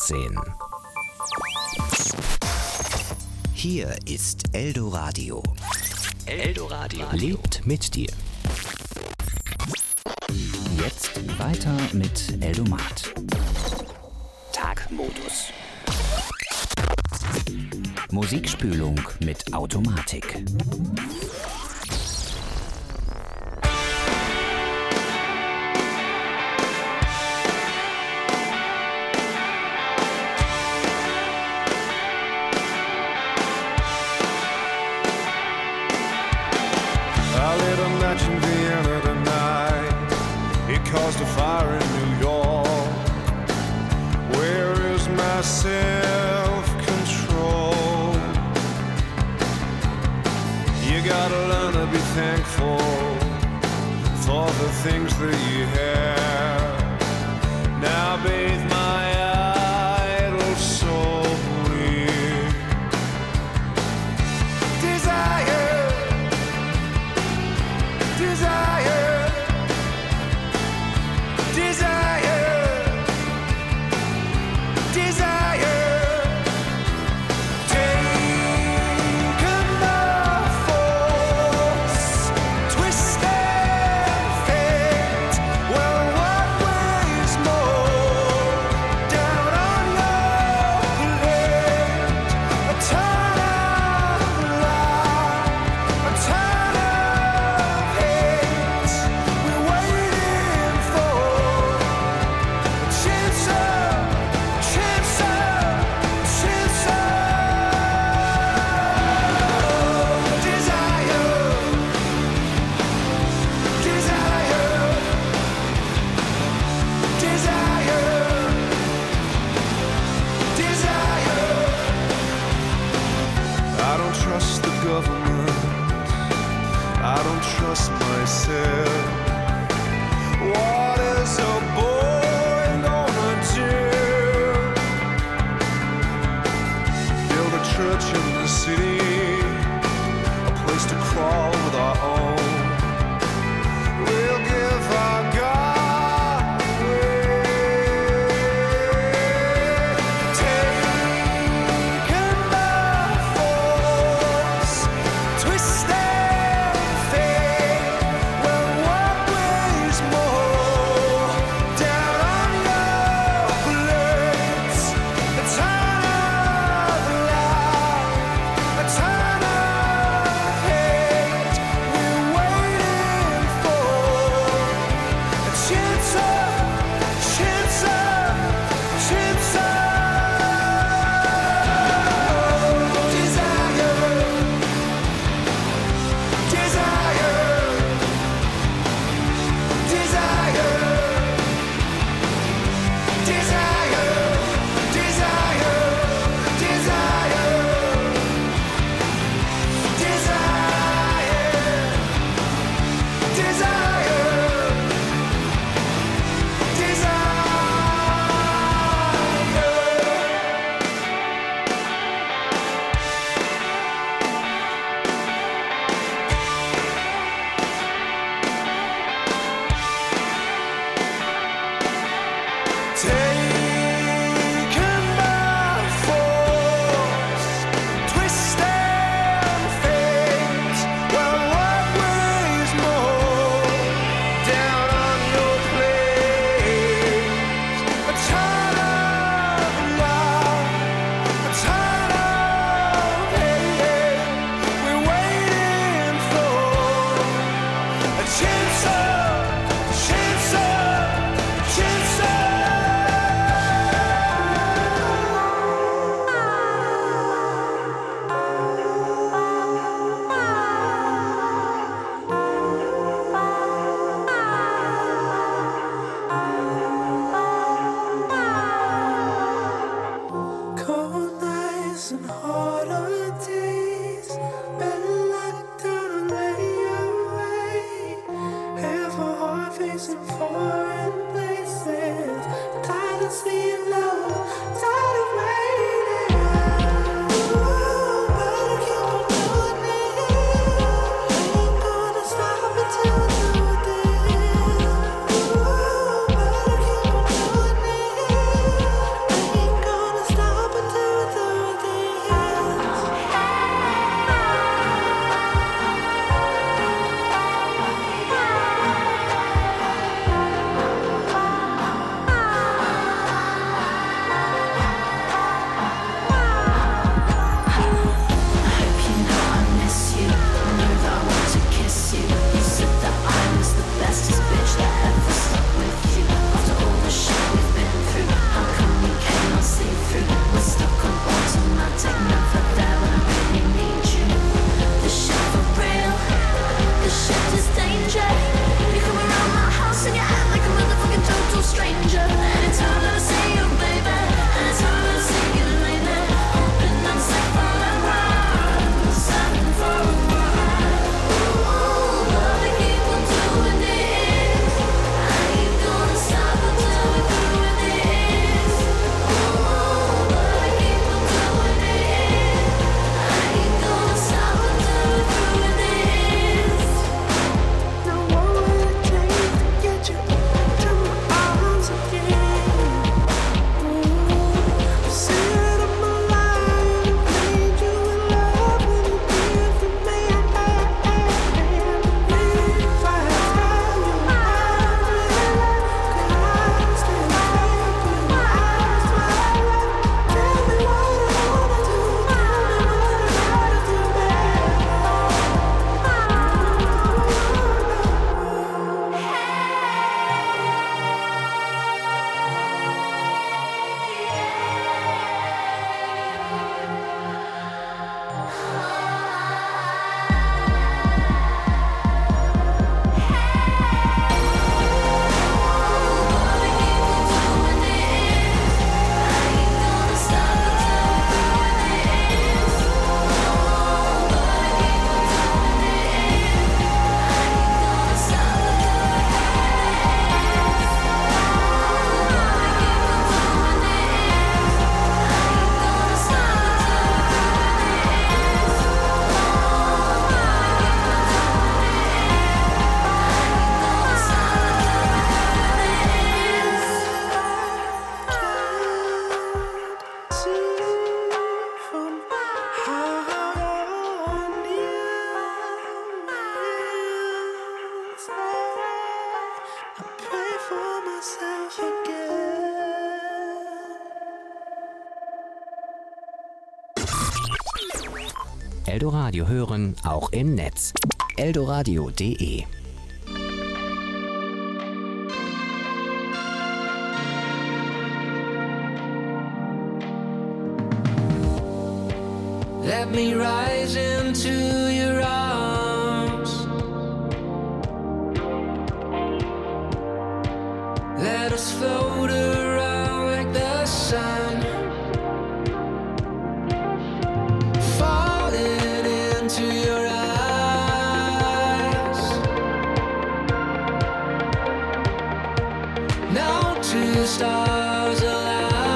18. Hier ist Eldoradio. Eldoradio lebt mit dir. Jetzt weiter mit Eldomat. Tagmodus. Musikspülung mit Automatik. In Vienna tonight, it caused a fire in New York. Where is my self-control? You gotta learn to be thankful for the things that you have. Now bathe my idle soul in desire. Desire, desire, desire. Taken by force, twisted fate. Well, what weighs more down on your plate? A ton of life, a ton of trust myself. What is a boy gonna do? Build a church in the city, a place to crawl with our own. We'll give our God away. Taken by force, twisted. Well, what weighs more? Eldoradio hören, auch im Netz. eldoradio.de. Let me rise into your arms. Let us float around like the sun, falling into your eyes. Now two stars align.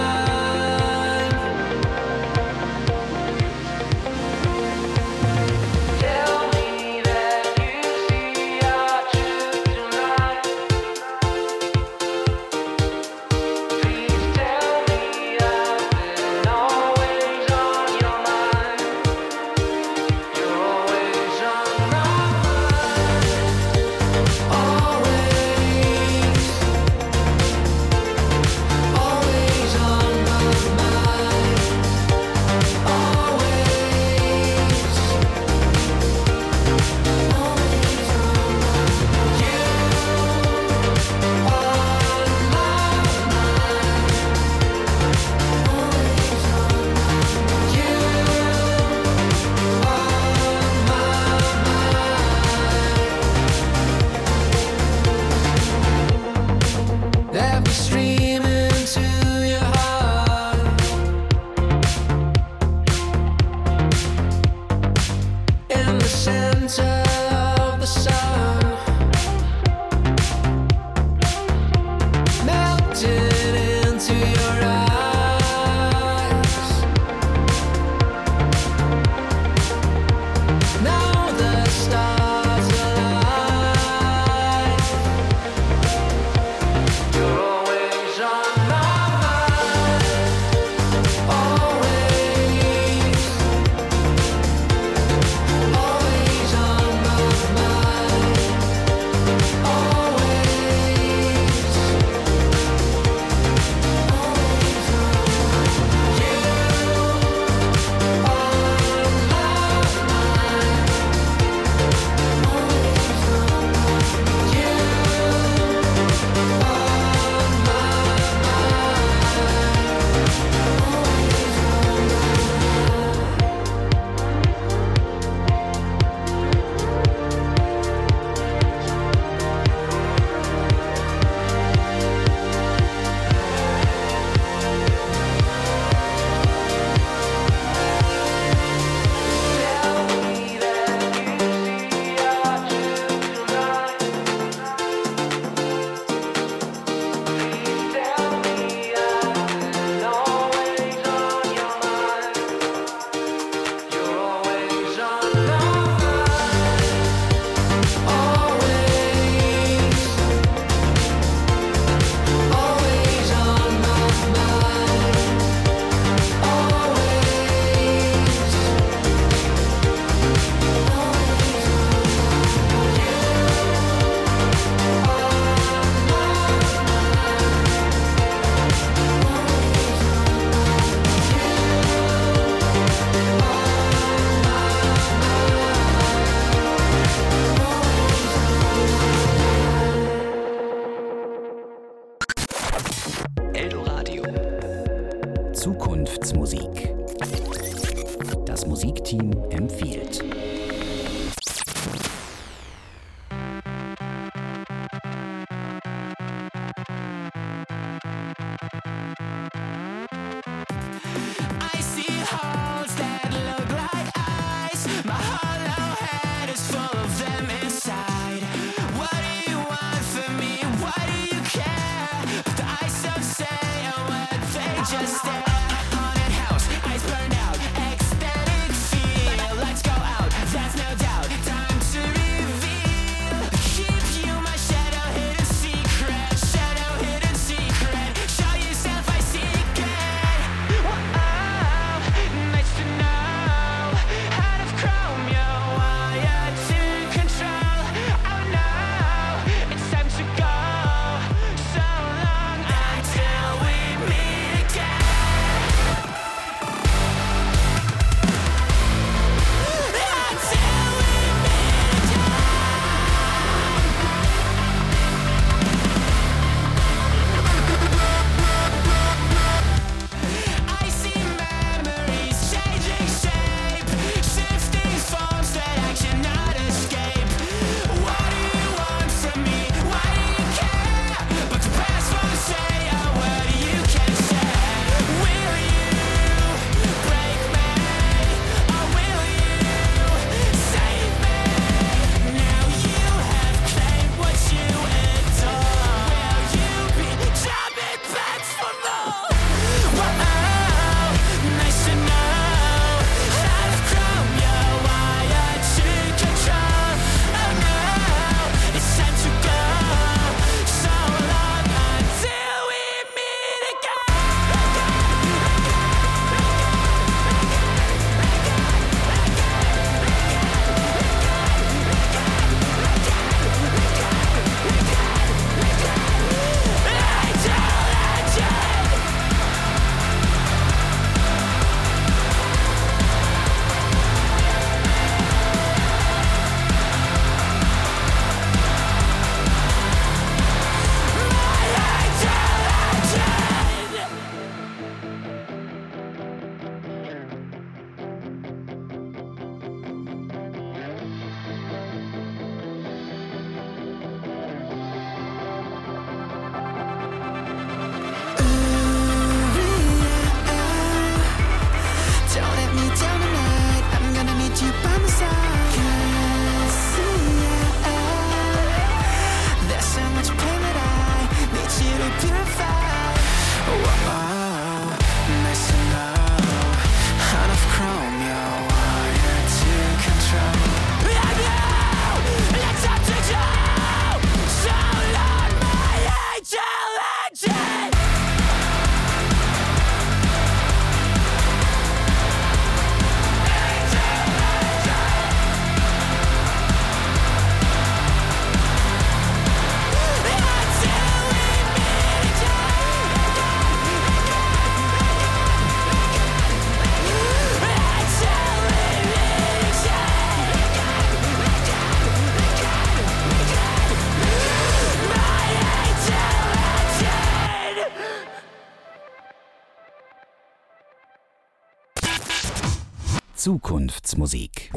Zukunftsmusik. Das Musikteam empfiehlt. Until we meet again. Zukunftsmusik.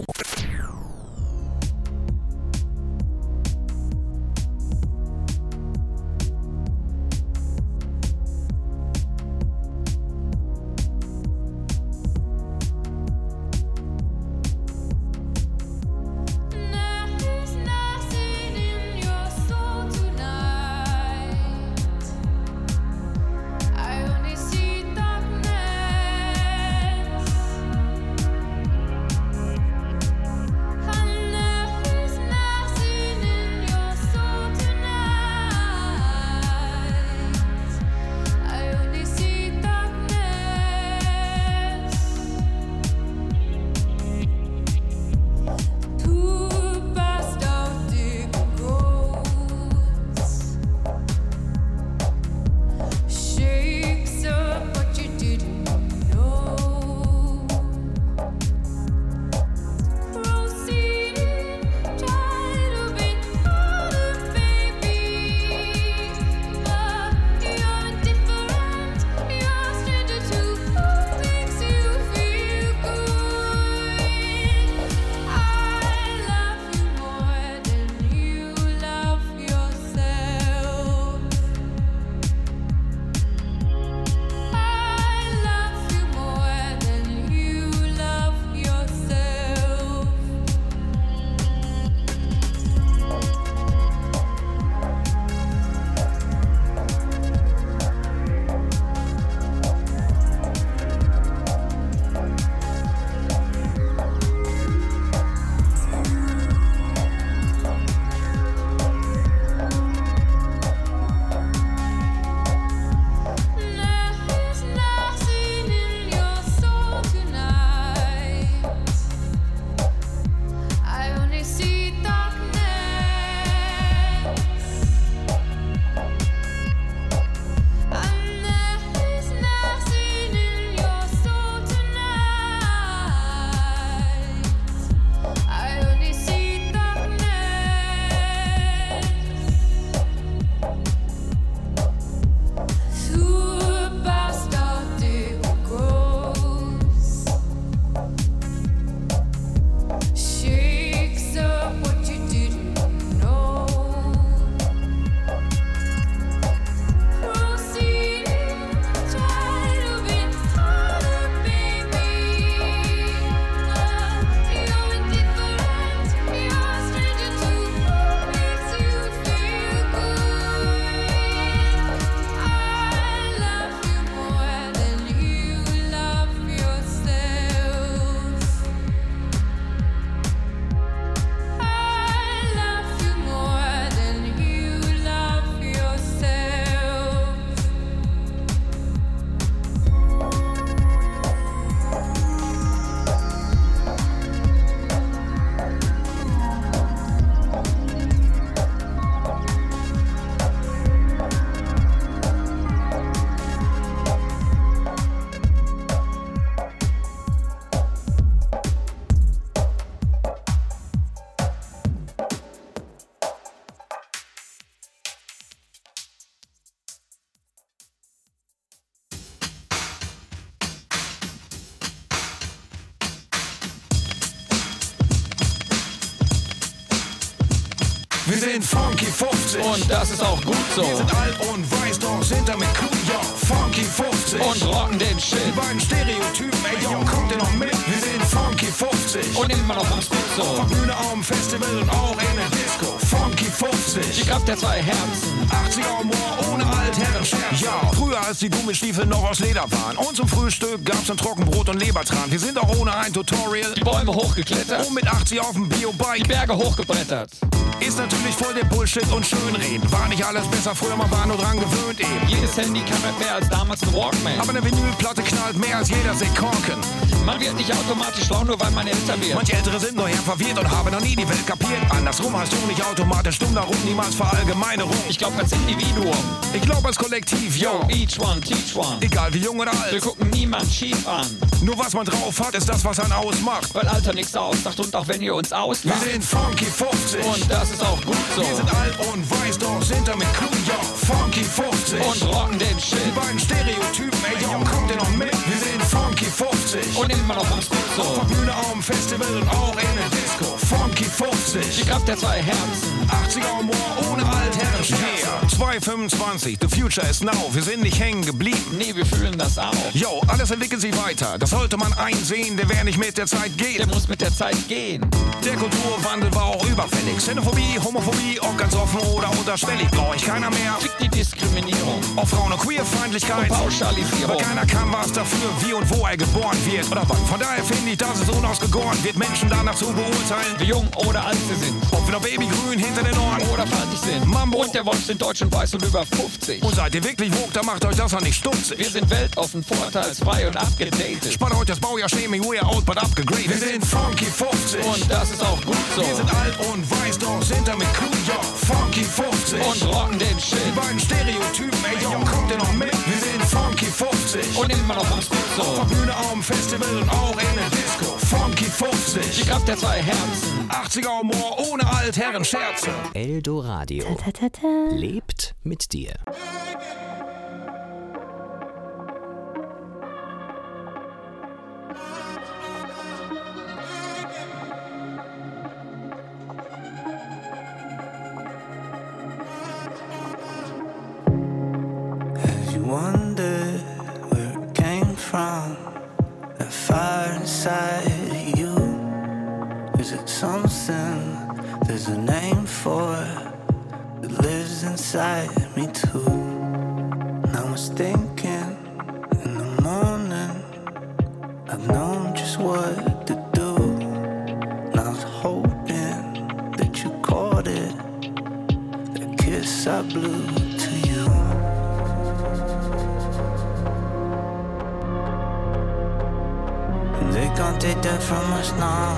Wir sind Funky 50 und das ist auch gut so. Wir sind alt und weiß, doch sind damit cool, yo. Funky 50 und rocken den Shit. Die beiden Stereotypen, ey, yo, kommt ihr noch mit? Wir sind Funky 50 und immer noch am Spit so. Von Bühne am Festival und auch in der Disco. Funky 50, die Kraft der zwei Herzen. 80er Humor ohne Altherrenscherz. Ja, früher als die Gummistiefel noch aus Leder waren. Und zum Frühstück gab's dann Trockenbrot und Lebertran. Wir sind auch ohne ein Tutorial die Bäume hochgeklettert und mit 80 auf dem Biobike die Berge hochgebrettert. Ist natürlich voll der Bullshit und Schönreden. War nicht alles besser, früher man war nur dran gewöhnt eben. Jedes Handy kann mehr als damals ein Walkman. Aber eine Vinylplatte knallt mehr als jeder Seekorken. Man wird nicht automatisch schlau, nur weil man älter wird. Manche Ältere sind nur verwirrt und haben noch nie die Welt kapiert. Andersrum hast du nicht automatisch dumm darum, niemals Verallgemeinerung. Ich glaub als Individuum. Ich glaub als Kollektiv, yo. Each one, teach one. Egal wie jung oder alt. Wir gucken niemand schief an. Nur was man drauf hat, ist das, was einen ausmacht. Weil Alter nichts ausmacht und auch wenn ihr uns auslacht. Wir sind Funky 50 und das ist auch gut so. Wir sind alt und weiß, doch sind damit cool, yo. Funky 50 und rocken den Shit. Die beiden Stereotypen, ey, yo, kommt ihr noch mit? Wir sind Funky 50 50 und immer noch am Spit so. Auf der Bühne am Festival und auch in der Disco. Funky 50. Die Kraft der zwei Herzen. 80er Humor ohne Altherrenscherze. Yeah. 225, the future is now. Wir sind nicht hängen geblieben. Nee, wir fühlen das auch. Yo, alles entwickelt sich weiter. Das sollte man einsehen, der wer nicht mit der Zeit geht. Der muss mit der Zeit gehen. Der Kulturwandel war auch überfällig. Xenophobie, Homophobie, ob ganz offen oder unterschwellig. Braucht ich keiner mehr. Fick die Diskriminierung. Auf Frauen- und Queerfeindlichkeit. Und Pauschalisierung. Weil keiner kann was dafür, wie und wo er geboren wird. Oder wann. Von daher finde ich, dass es unausgegoren wird, Menschen danach zu beurteilen, Wie jung oder alt sie sind. ob wir noch babygrün hinter den Ohren Oder fertig sind. Mambo. Und der Wolf sind deutsch und weiß und über 50. Und seid ihr wirklich woke, dann macht euch das noch nicht stutzig. Wir sind weltoffen, vorteilsfrei und abgedatet. Spannt euch das Baujahr Shaming, we're out but upgraded. Wir sind Funky 50. Und das ist auch gut so. Wir sind alt und weiß, doch sind damit cool, yo. Funky 50. Und rocken den die Shit. beiden Stereotypen, ey, yo, kommt ihr noch mit? Wir sind Funky 50. Und immer noch am Spit auf so. der Bühne am Festival und auch in der Disco. Funky 50. Die Kraft der zwei Herzen. 80er Humor ohne Altherrenscherze. Eldoradio. Ta-ta-ta-ta. Lebt mit dir. Have you wondered where it came from? That fire inside you? Is it something there's a name for it that lives inside me too? And I was thinking in the morning I've known just what to do. And I was hoping that you caught it, that kiss I blew to you. They can't take that from us now.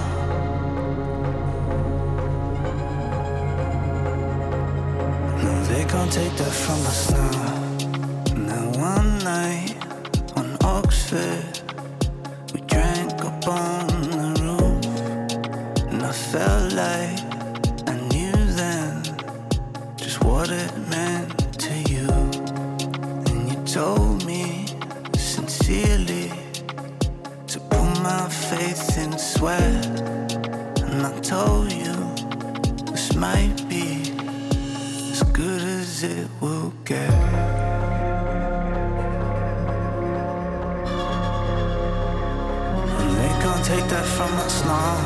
No, they can't take that from us now. Now one night on Oxford, we drank up on the roof, and I felt like I knew then just what it meant to you. And you told me sincerely to put my faith in sweat, and I told you this might be as good as it will get. And they can't take that from us now.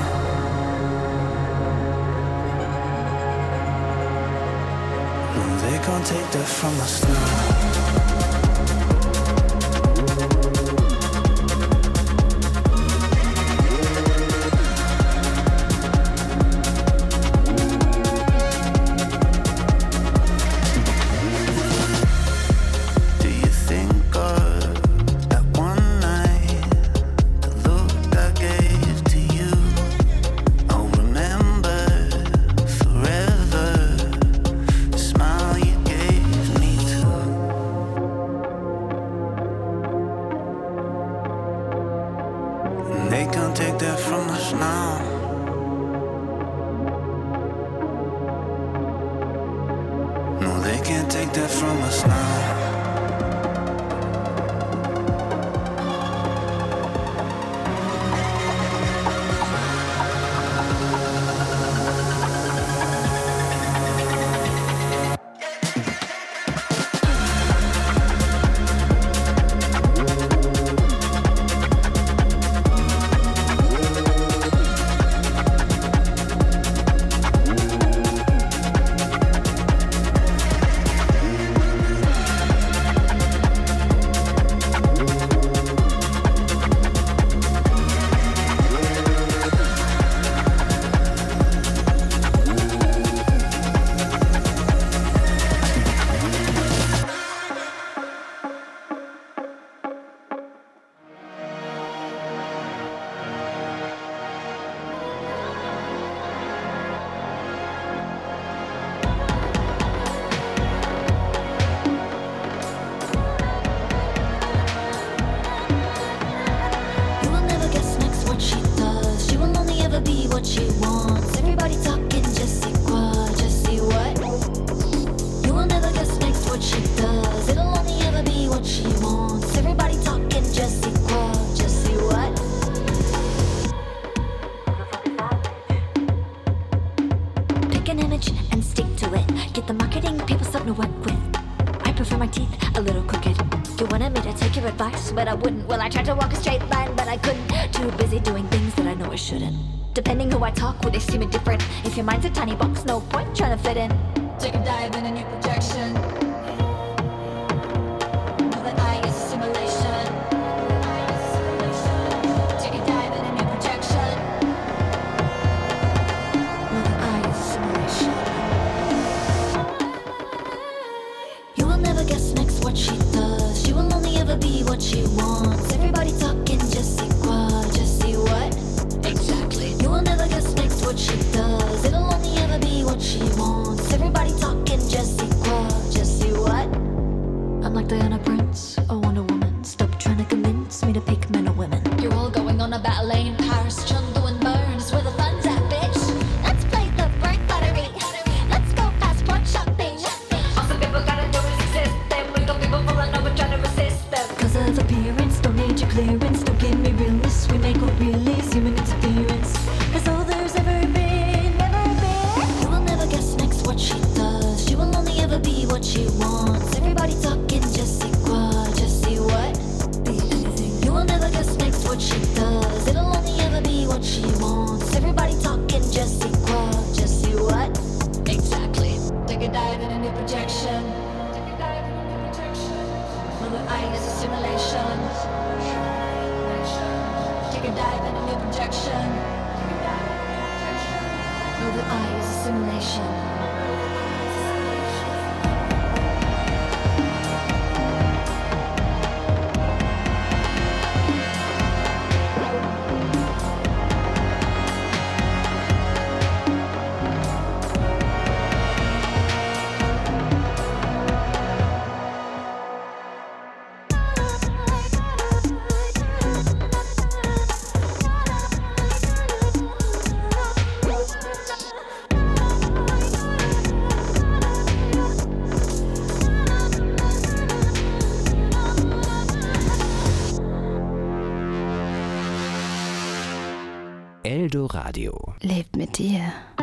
No, they can't take that from us now. Do you think of that one night, the look I gave to you? I'll remember forever the smile you gave me too. And they can't take that from us now. No, they can't take that from us now. Make an image and stick to it. Get the marketing people something to work with. I prefer my teeth a little crooked. You wanted me to take your advice, but I wouldn't. Well, I tried to walk a straight line, but I couldn't. Too busy doing things that I know I shouldn't. Depending who I talk with, they see me different. If your mind's a tiny box, no point trying to fit in. Take a dive in a new projection. Know that I is a simulation. Take a dive in a new projection. Know that I is a simulation. You will never guess next what she does. She will only ever be what she wants. Everybody talking, just see quoi, just see what? Exactly. You will never guess next what she does. It'll only ever be what she wants. Everybody talking, just see quoi, just see what? I'm like Diana Prince, a Wonder Woman. Stop trying to convince me to pick men or women. You're all going on a battle lane, Paris, Chengdu and Bern is where the fun's at, bitch. Let's play the bright battery. Let's go passport shopping. All some people gotta do is exist. Then we got people falling over trying to resist them. Cause of appearance, don't need your clearance. Don't give me realness, we make what really is human interference. That's all there's ever been, never been. You will never guess next what she does. She will only ever be what she wants. Everybody talking, just see quoi, just see what? Be anything. You will never guess next what she does. It'll only ever be what she wants. Everybody talking, just see quoi, just see what? Exactly. Take a dive in a new projection. Take a dive in a new projection. Know that I is a simulation. Take a dive in a new projection. Know that I is a simulation. Eldoradio. Lebt mit dir.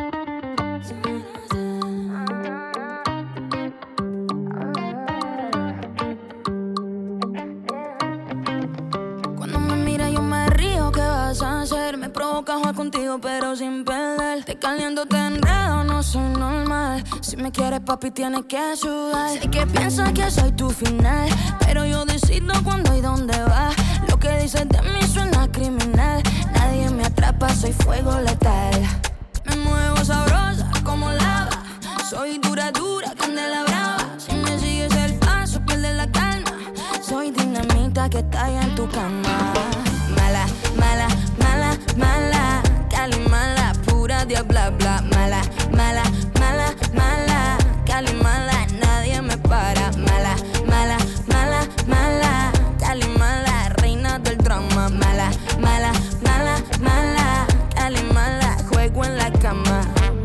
Cuando me miras yo me río, ¿qué vas a hacer? Me provoca jugar contigo pero sin perder. Te caliento, te enredo, no soy normal. Si me quieres papi tienes que sudar. Sé que piensas que soy tu final, pero yo decido cuándo y dónde va. Lo que dices de mí suena criminal. Nadie me atrapa, soy fuego letal. Me muevo sabrosa como lava. Soy dura, dura, candela brava. Si me sigues el paso, pierdes la calma. Soy dinamita que estalla en tu cama. Mala, mala, mala, mala. Cali mala, pura diabla, bla. Mala, mala, mala, mala. Cali mala, nadie me para. Mala, mala, mala, mala. Cali mala, reina del drama. Mala, mala, mala, mala. Cali mala, juego en la cama.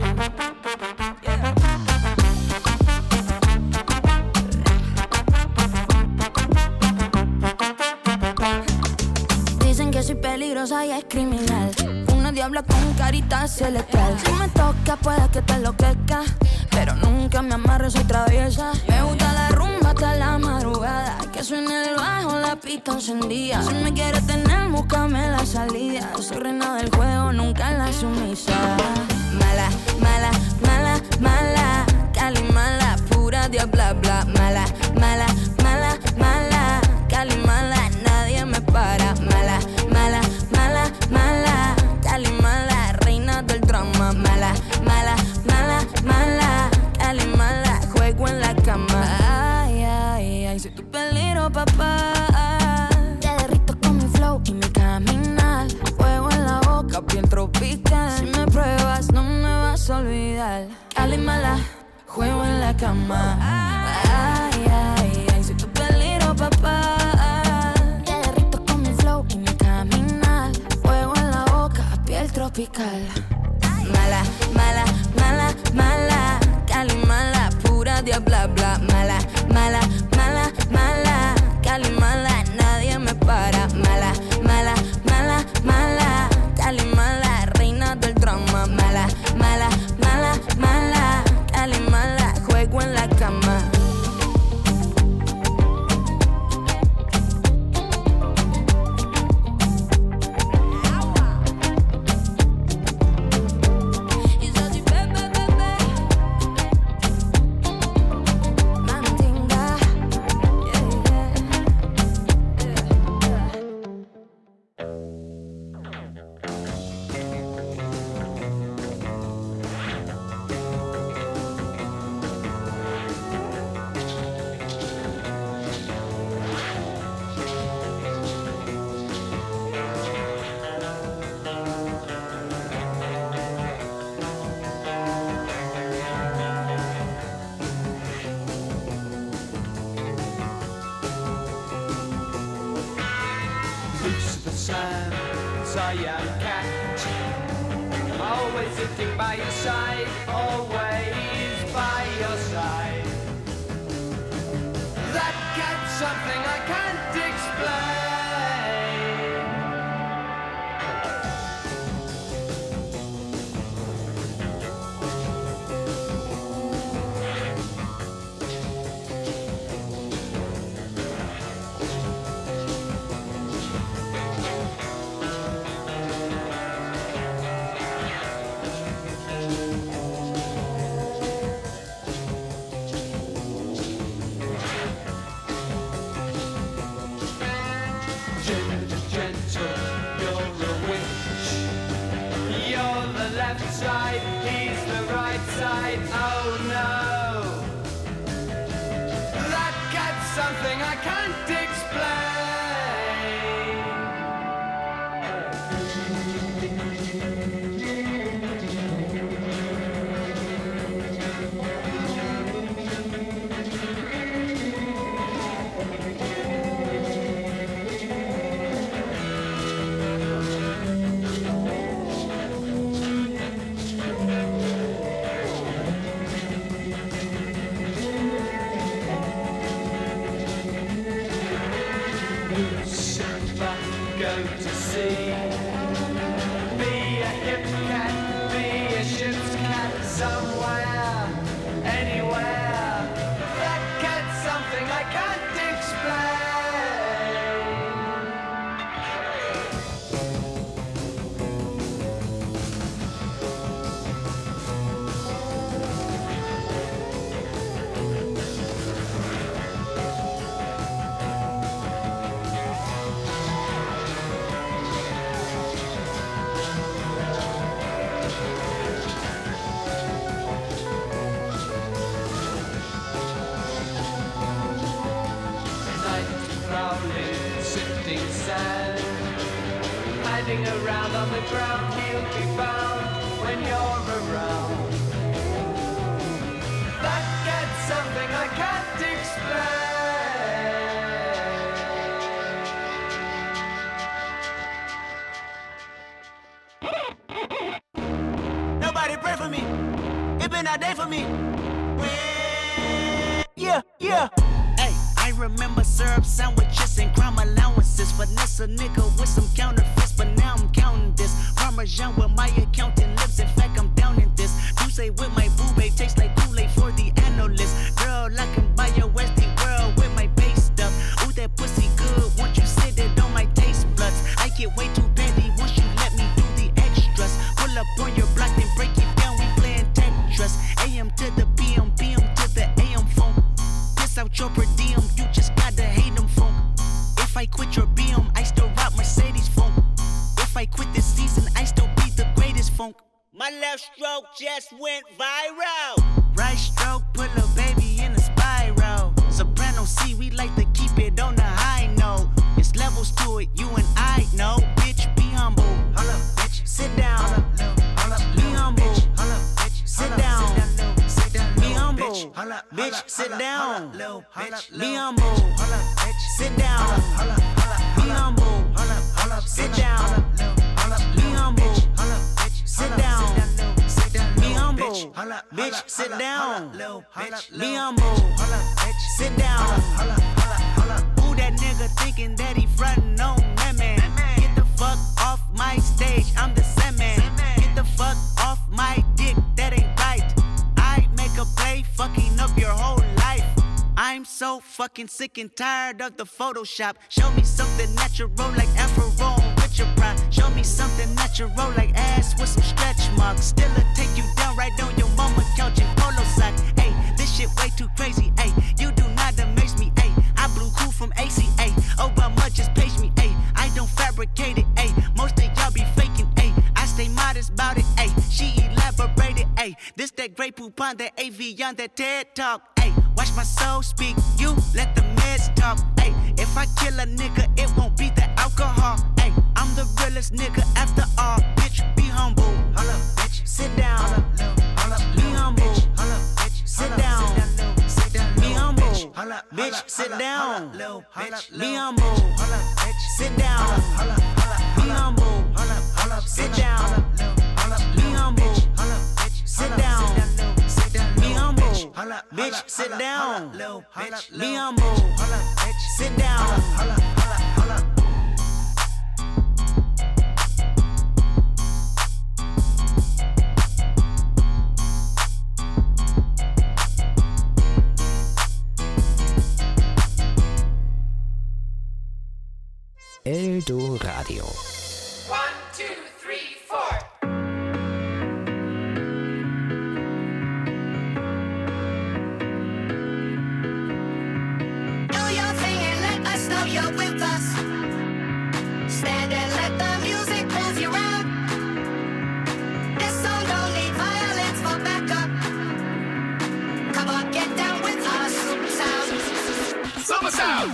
Dicen que soy peligrosa y es criminal. Una diabla con carita celestial. Si me toca puede que te enloquezca, pero nunca me amarre, soy traviesa. Me gusta la rumba hasta la madrugada. Que suene el bajo, la pista encendida. Si me quieres tener, búscame la salida. Soy reina del juego, nunca la sumisa. Mala, mala, mala, mala. Cali mala, pura diabla, bla. Mala, mala, mala, mala. Cali mala, nadie me para. Mala, mala, mala, mala. Cali mala, reina del drama. Mala, mala, mala, mala. Cali mala, juego en la cama. Ay, ay, ay, soy tu peligro, papá. Te derrito con mi flow y mi caminar. Fuego en la boca, bien tropical. Si me pruebas, no me vas a olvidar. Cali mala, juego en la cama. Ay, ay, ay, soy tu peligro, papá. Te derrito con mi flow y mi caminar. Fuego en la boca, piel tropical. Mala, mala, mala, mala. Cali mala, pura diabla, bla. Mala, mala, mala, mala. Cali mala, nadie me para. Mala, mala, mala, mala. Cali mala, reina del drama. Mala, mala, mala, mala. Siam cat, always sitting by your side, always by your side. That cat's something I can't explain. Side, he's the right side, oh no. That cat's something I can't explain. Go to sea. Be a hip cat, be a ship's cat, somewhere, anywhere. That cat's something I can't explain. Hiding around on the ground, he'll be found when you're around. That cat's something I can't explain. Nobody pray for me. It been a day for me. Yeah, yeah. Hey, I remember syrup sandwiches and crime allowances. Finesse a nigga with some counterfeits, but now I'm counting this. Parmesan with my accountant lips. In fact, I'm down in this. You say with my boo babe tastes like Kool-Aid for the analyst. Girl, I can buy your Westie world with my base stuff. Ooh, that pussy good. Once you sit it on my taste buds, I get way too petty once you let me do the extras. Pull up on your block, then break it down. We playing Tetris. AM to the PM, PM to the AM phone. Piss out your per diem. You just gotta hate them phone. If I quit your BM, I still rock Mercedes funk. If I quit this season, I still be the greatest funk. My left stroke just went viral. Right stroke put a baby in a spiral. Soprano C, we like to keep it on the high note. It's levels to it, you and I know. Bitch, be humble. Hold up, bitch. Sit down. Hold up, be humble. Hold up, bitch. Sit down. Be humble. Bitch, sit down. Be humble. Sit down. Be humble. Sit down. Be humble. Sit down. Be humble. Bitch, sit down. Be humble. Sit down. Who that nigga thinking that he frontin' on that man? Get the fuck off my stage, I'm the Sandman. Get the fuck off my dick, that ain't right. I make a play, fucking up your whole life. I'm so fucking sick and tired of the Photoshop. Show me something natural like Afro with your pride. Show me something natural like ass with some stretch marks. Still'll take you down right on your mama couch in polo sock. Ayy, this shit way too crazy. Ayy, you do not amaze me. Ayy, I blew cool from ACA. Obama just page me. Ayy, I don't fabricate it. Ayy, most of y'all be faking. Ayy, I stay modest about it. Ayy, she elaborated. Ayy, this that Grey Poupon, that AV on that TED Talk. Ayy, watch my soul speak. You let the meds talk. Ayy, if I kill a nigga, it won't be the alcohol. Ayy, I'm the realest nigga after all. Bitch, be humble. Hold up, bitch. Sit down. Be humble. Sit down. Be humble. Bitch, sit down. Be humble. Sit down. Be humble. Sit down. Be humble. Sit down. Be humble. Bitch, sit down. Be humble. Sit down. Eldo Radio. 1, 2, 3, 4. Do your thing and let us know you're with us. Stand and let the music move you around. This song don't need violence for backup. Come on, get down with us. Sound. Summer sound.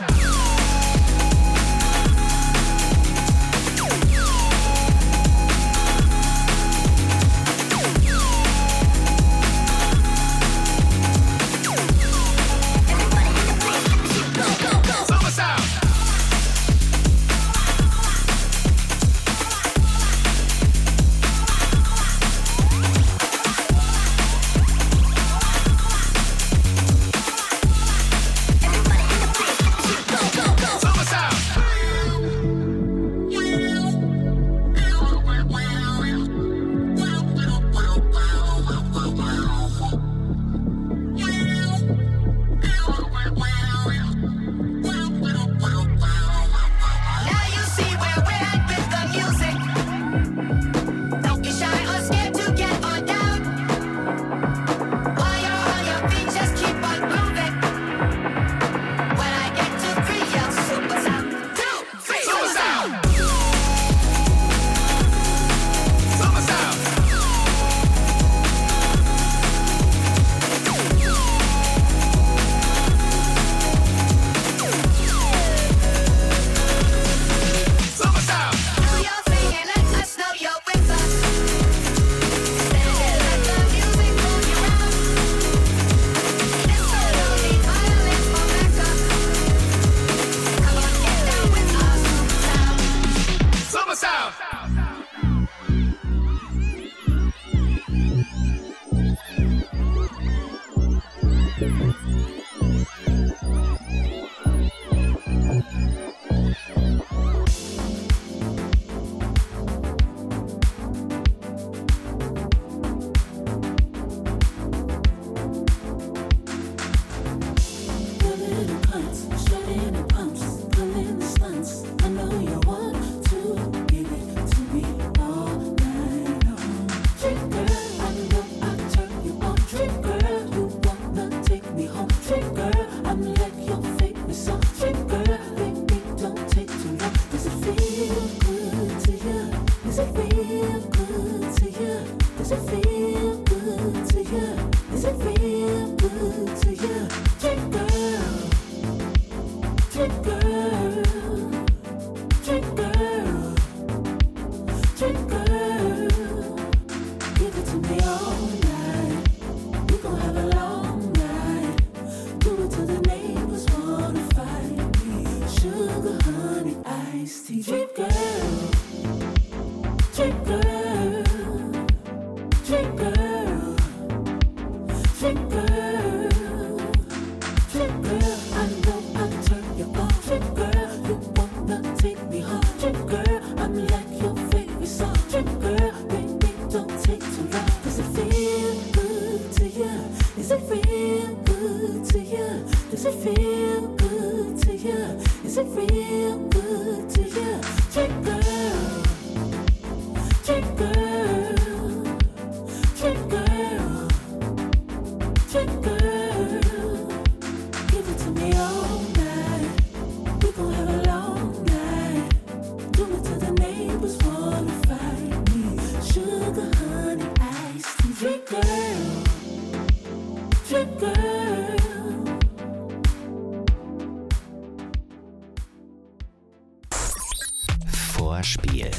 Vorspiel.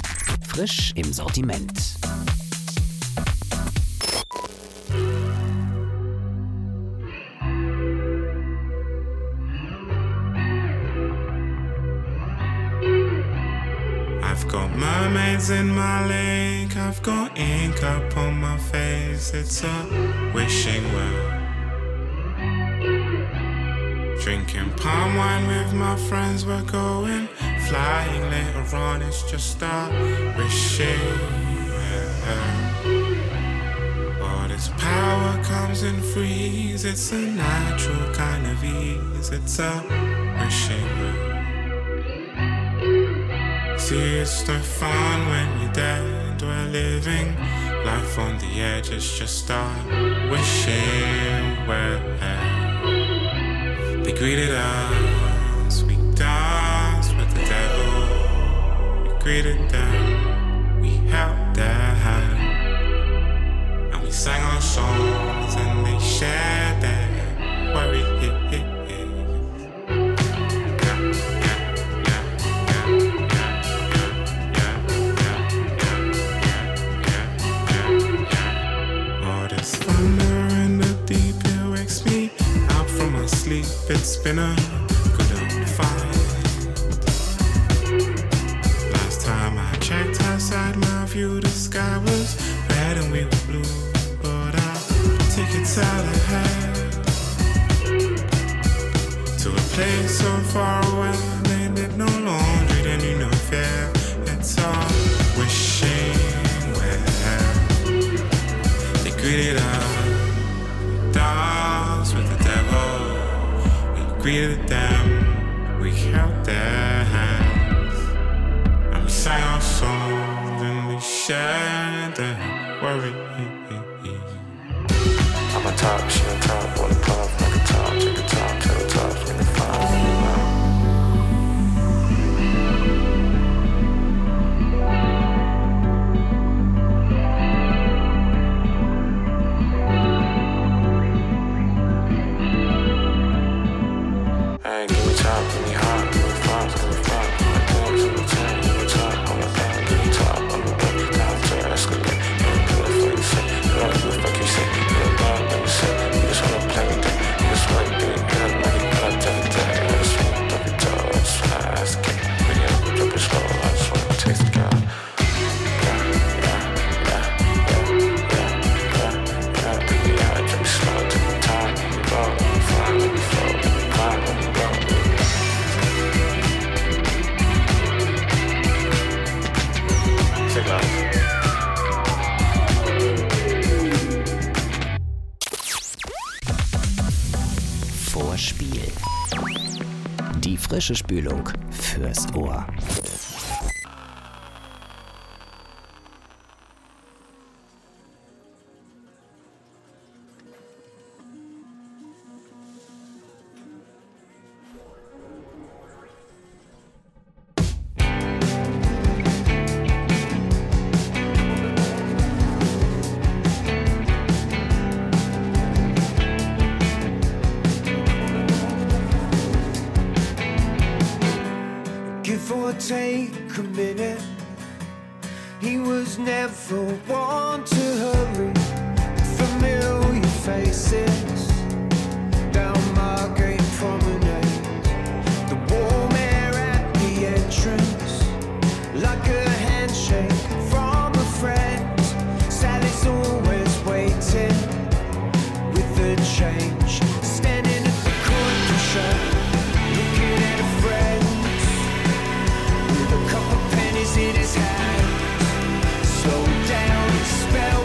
Frisch im Sortiment. I've got my mermaids in my lake. I've got ink up on my face. It's a wishing well. Drinking palm wine with my friends. We're going flying later on. It's just a wishing well. All this power comes in freeze. It's a natural kind of ease. It's a wishing well. See, it's no fun when you're dead. We're living life on the edge. It's just a wishing well. They greeted us, we danced with the devil. We greeted them, we held their hand, and we sang our songs and they shared their worry. It's been a good old fight. Last time I checked outside my view, the sky was red and we were blue. But our tickets out ahead to a place so far away. They did no laundry, they knew no fear. It's all wishing well. They greeted us, danced with the devil. Greeted them, we held their hands, and we sang our songs and we shared their worry. I'm on top, she on top, on the puff, like a top, take a top, till the top, when the fire. Vorspiel. Die frische Spülung fürs Ohr. Take a minute. He was never one to hurry. Familiar faces down Margate Promenade. The warm air at the entrance, like a handshake from a friend. Sally's always waiting with the change, standing at the corner shop, looking at a friend. A couple pennies in his hand. Slow down, spell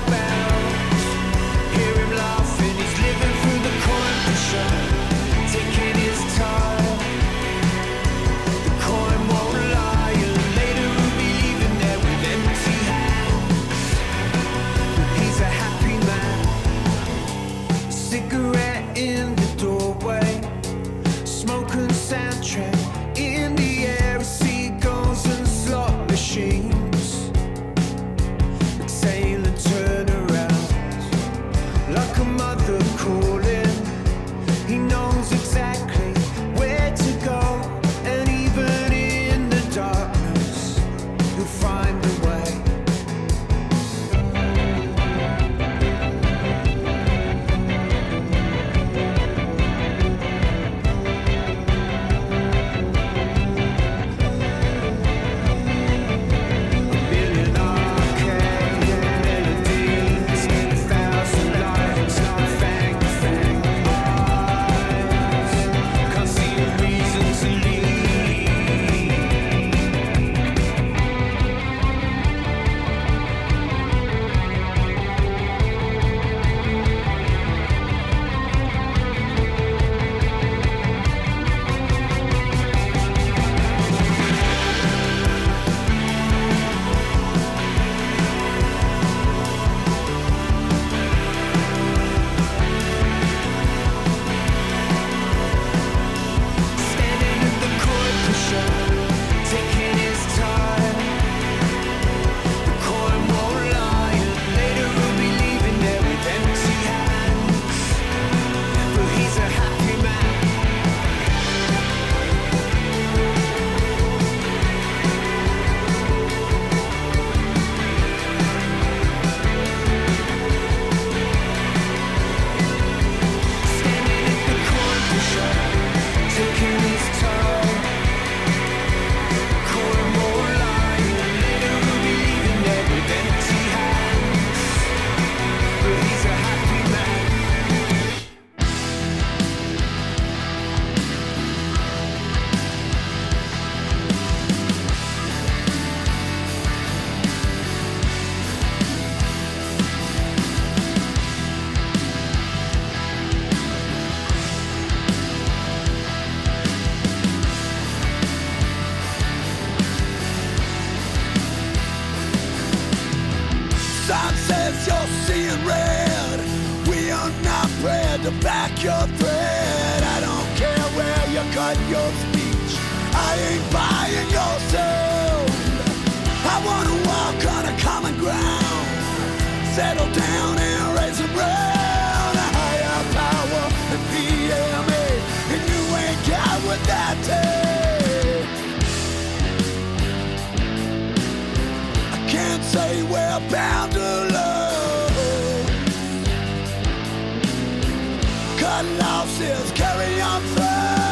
down and raise them round. A higher power and PMA, and you ain't got what that takes. I can't say we're bound to love. Cut losses, carry on through.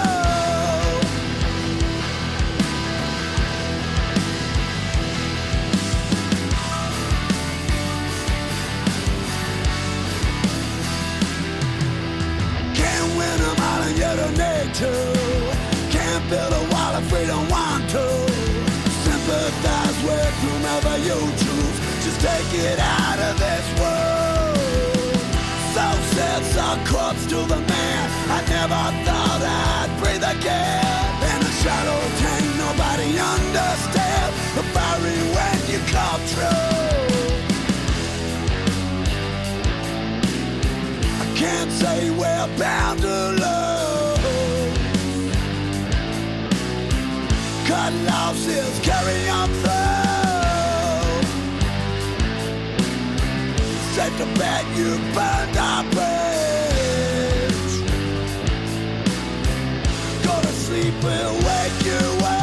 You don't need to. Can't build a wall if we don't want to. Sympathize with whomever you choose. Just take it out of this world. So sits a corpse to the man. I never thought I'd breathe again. In a shallow tank, nobody understands the fiery when you come true. I can't say we're bound to love. Cut losses, carry on through. Safe to bet you burned our bridge. Go to sleep, we'll wake you up.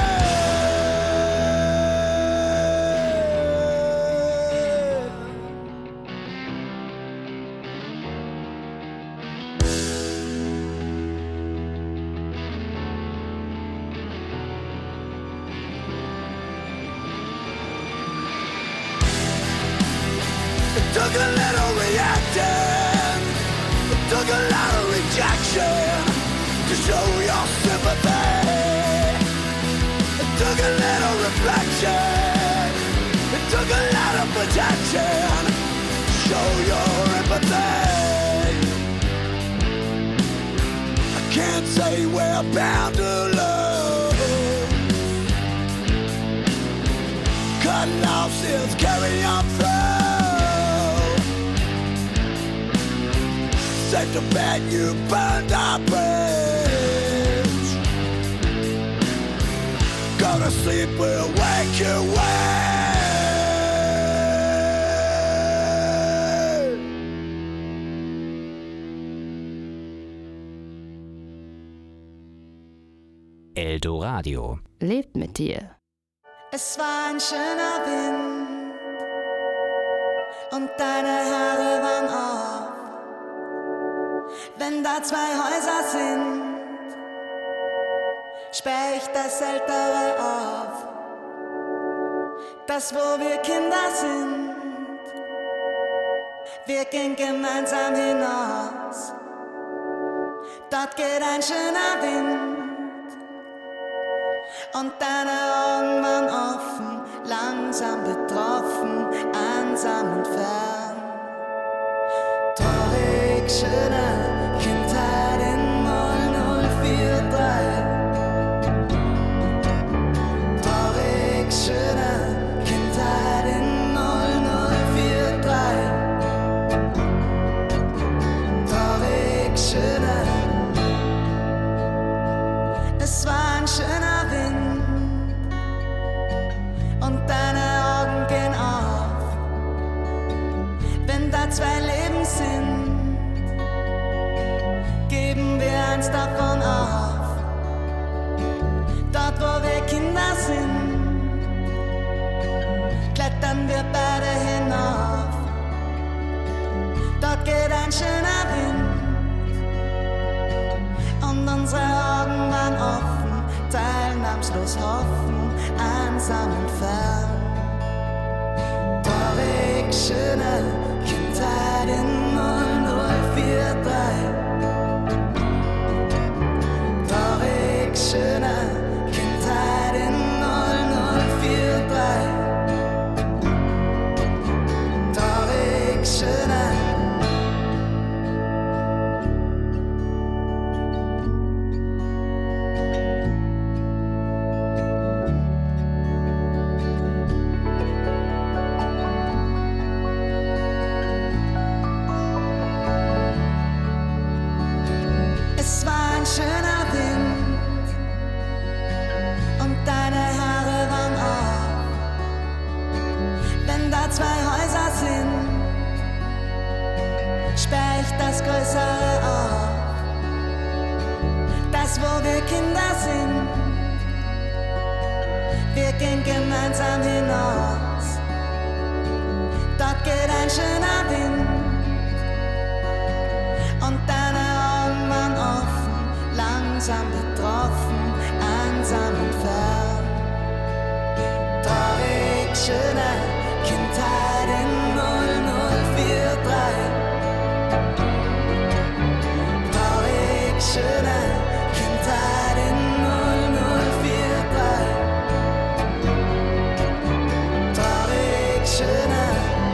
Took a little reacting, it took a lot of rejection to show your sympathy. It took a little reflection, it took a lot of protection to show your empathy. I can't say we're bound to love. Cut losses, carry on through. Safe to bet you burned our bridge. Go to sleep, we'll wake you up. Eldoradio lebt mit dir. Es war ein schöner Wind und deine Haare waren auf. Wenn da zwei Häuser sind, sperr ich das ältere auf. Das, wo wir Kinder sind, wir gehen gemeinsam hinaus. Dort geht ein schöner Wind und deine Augen waren offen, langsam betroffen, einsam und fern. Traurig, schöner Kindheit in 0043. Traurig, schöner Kindheit in 0043. Traurig, schöner. Es war ein schöner Wind und deine Augen gehen auf. Wenn da zwei Leben sind, geben wir eins davon auf. Dort, wo wir Kinder sind, klettern wir beide hinauf. Dort geht ein schöner Wind und unsere Augen waren offen, teilnahmslos hoffen, einsam und fern. Traurig, schöne Kindheit in 0043. Traurig, schöne Kindheit in 0043. Traurig, schöne. vielleicht das größere Ort, das wo wir Kinder sind. Wir gehen gemeinsam hinaus, dort geht ein schöner Wind und deine Augen waren offen, langsam betroffen, einsam und fern. Traurig, schöne Kindheit in 0043. Traurig, schöne Kindheit in 0043. Traurig, schöne.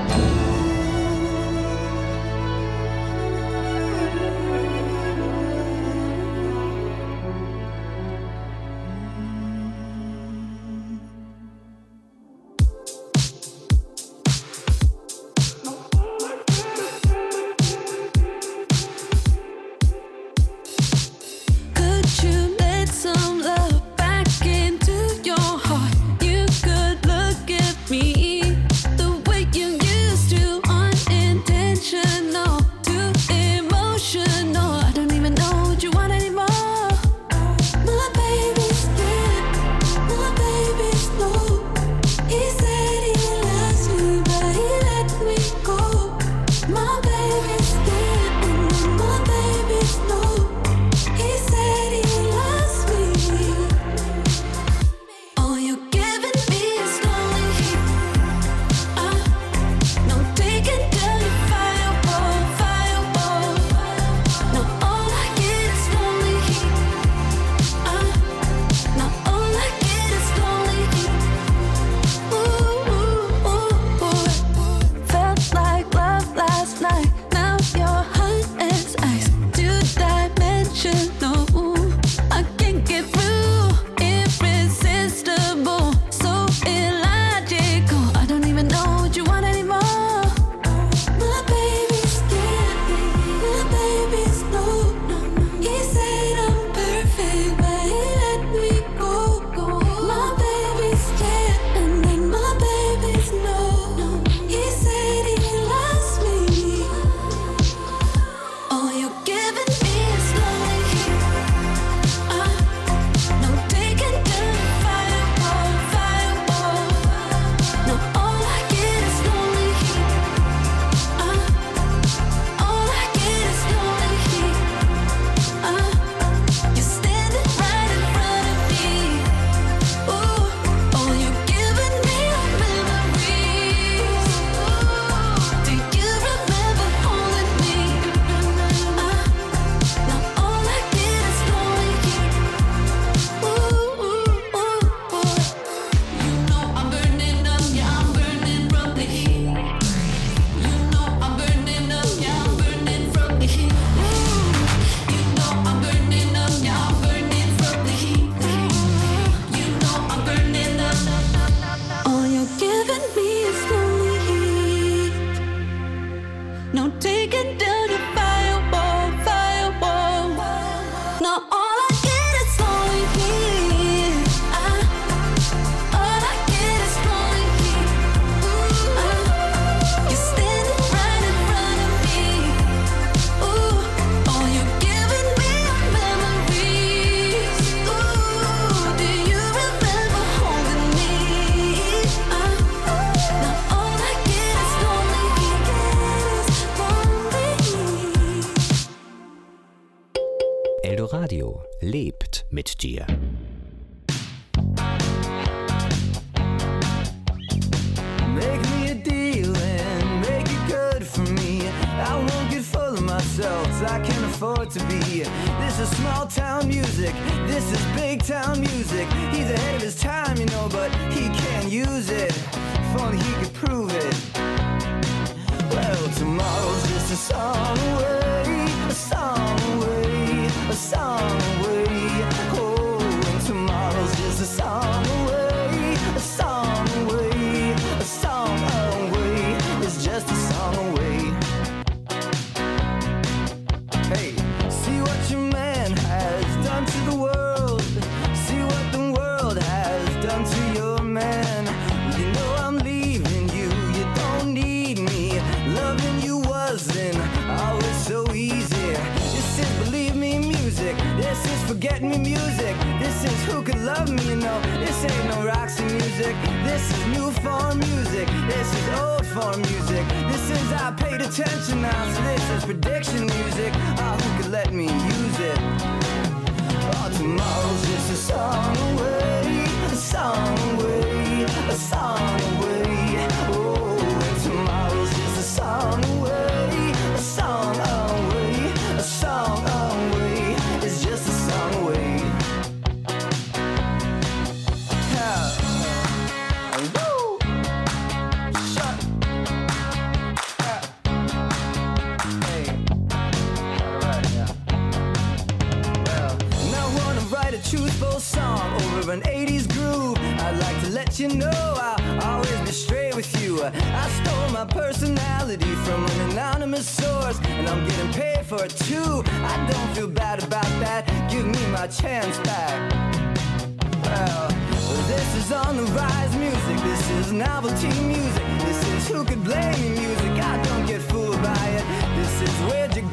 Eldoradio lebt mit dir. Make me a deal and make it good for me. I won't get full of myself, 'cause I can't afford to be. This is small town music, this is big town music. He's ahead of his time, you know, but he can't use it. If only he could prove it. Well, tomorrow's just a song away, a song away, a song away. Oh, and tomorrow's just a song away, a song away, a song away. It's just a song away. Hey, see what your man has done to the world. See what the world has done to your man. You know I'm leaving you, you don't need me. Loving you wasn't get me music. This is Who Could Love Me, you know. This ain't no Roxy music. This is new form music. This is old form music. This is I paid attention now, so this is prediction music. Oh, who could let me use it? Oh, tomorrow's just a song away, a song away, a song away. Oh, and tomorrow's just a song away, a song away, a song away. It's just a song away. Woo! Shut. Hey. Alright, yeah. Well, now I wanna write a truthful song over an 80s groove. I'd like to let you know I'll always be straight with you. I stole my personality from an anonymous source, and I'm getting paid for it too. I don't feel bad about that. Give me my chance back. Well, this is on the rise music. This is novelty music. This is Who Could Blame Me music. I don't get fooled by it. This is Where'd You